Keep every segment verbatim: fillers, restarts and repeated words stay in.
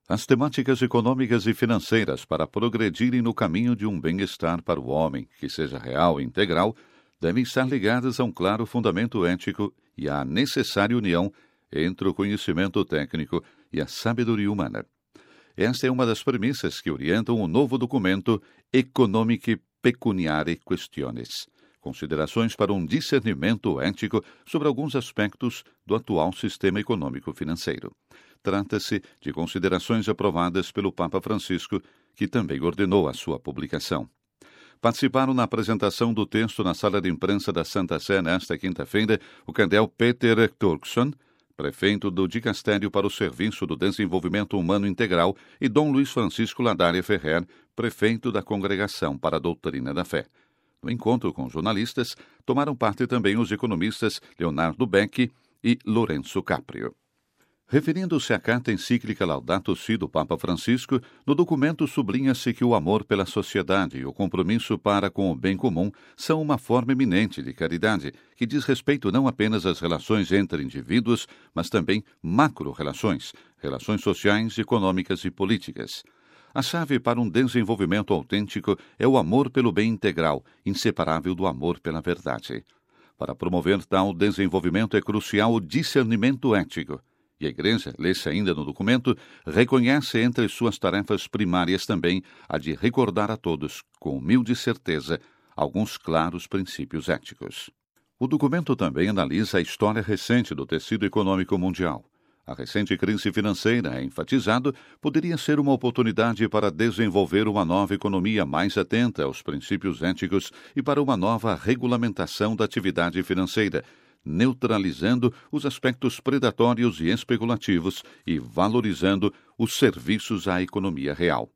As temáticas econômicas e financeiras para progredirem no caminho de um bem-estar para o homem, que seja real e integral, devem estar ligadas a um claro fundamento ético e à necessária união entre o conhecimento técnico e a sabedoria humana. Esta é uma das premissas que orientam o novo documento Economic Pecuniary Questiones, considerações para um discernimento ético sobre alguns aspectos do atual sistema econômico-financeiro. Trata-se de considerações aprovadas pelo Papa Francisco, que também ordenou a sua publicação. Participaram na apresentação do texto na sala de imprensa da Santa Sé nesta quinta-feira o cardeal Peter Turkson, prefeito do Dicastério para o Serviço do Desenvolvimento Humano Integral, e Dom Luiz Francisco Ladaria Ferrer, prefeito da Congregação para a Doutrina da Fé. No encontro com jornalistas, tomaram parte também os economistas Leonardo Beck e Lourenço Caprio. Referindo-se à carta encíclica Laudato Si do Papa Francisco, no documento sublinha-se que o amor pela sociedade e o compromisso para com o bem comum são uma forma eminente de caridade, que diz respeito não apenas às relações entre indivíduos, mas também macro-relações, relações sociais, econômicas e políticas. A chave para um desenvolvimento autêntico é o amor pelo bem integral, inseparável do amor pela verdade. Para promover tal desenvolvimento é crucial o discernimento ético. E a Igreja, lê-se ainda no documento, reconhece entre suas tarefas primárias também a de recordar a todos, com humilde certeza, alguns claros princípios éticos. O documento também analisa a história recente do tecido econômico mundial. A recente crise financeira, é enfatizado, poderia ser uma oportunidade para desenvolver uma nova economia mais atenta aos princípios éticos e para uma nova regulamentação da atividade financeira, neutralizando os aspectos predatórios e especulativos e valorizando os serviços à economia real.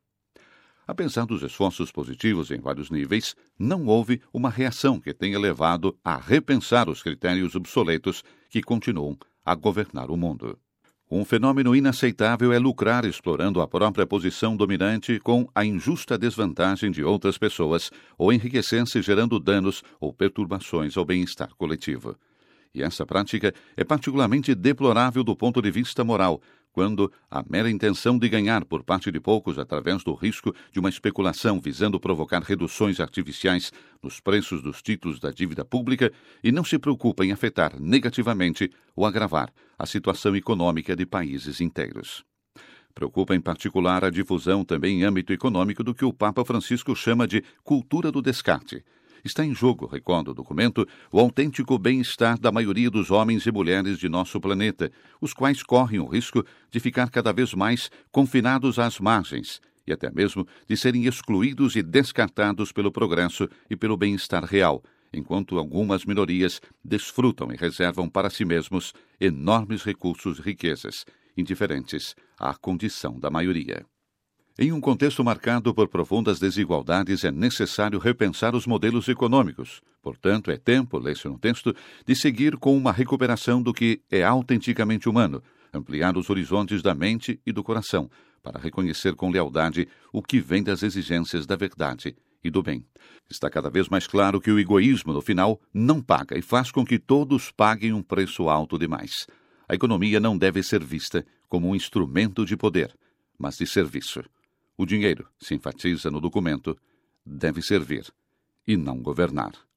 Apesar dos esforços positivos em vários níveis, não houve uma reação que tenha levado a repensar os critérios obsoletos que continuam a governar o mundo. Um fenômeno inaceitável é lucrar explorando a própria posição dominante com a injusta desvantagem de outras pessoas ou enriquecer-se gerando danos ou perturbações ao bem-estar coletivo. E essa prática é particularmente deplorável do ponto de vista moral, quando a mera intenção de ganhar por parte de poucos através do risco de uma especulação visando provocar reduções artificiais nos preços dos títulos da dívida pública e não se preocupa em afetar negativamente ou agravar a situação econômica de países inteiros. Preocupa em particular a difusão também em âmbito econômico do que o Papa Francisco chama de cultura do descarte. Está em jogo, recorda o documento, o autêntico bem-estar da maioria dos homens e mulheres de nosso planeta, os quais correm o risco de ficar cada vez mais confinados às margens e até mesmo de serem excluídos e descartados pelo progresso e pelo bem-estar real, enquanto algumas minorias desfrutam e reservam para si mesmos enormes recursos e riquezas, indiferentes à condição da maioria. Em um contexto marcado por profundas desigualdades, é necessário repensar os modelos econômicos. Portanto, é tempo, lê-se no texto, de seguir com uma recuperação do que é autenticamente humano, ampliar os horizontes da mente e do coração, para reconhecer com lealdade o que vem das exigências da verdade e do bem. Está cada vez mais claro que o egoísmo, no final, não paga e faz com que todos paguem um preço alto demais. A economia não deve ser vista como um instrumento de poder, mas de serviço. O dinheiro, se enfatiza no documento, deve servir e não governar.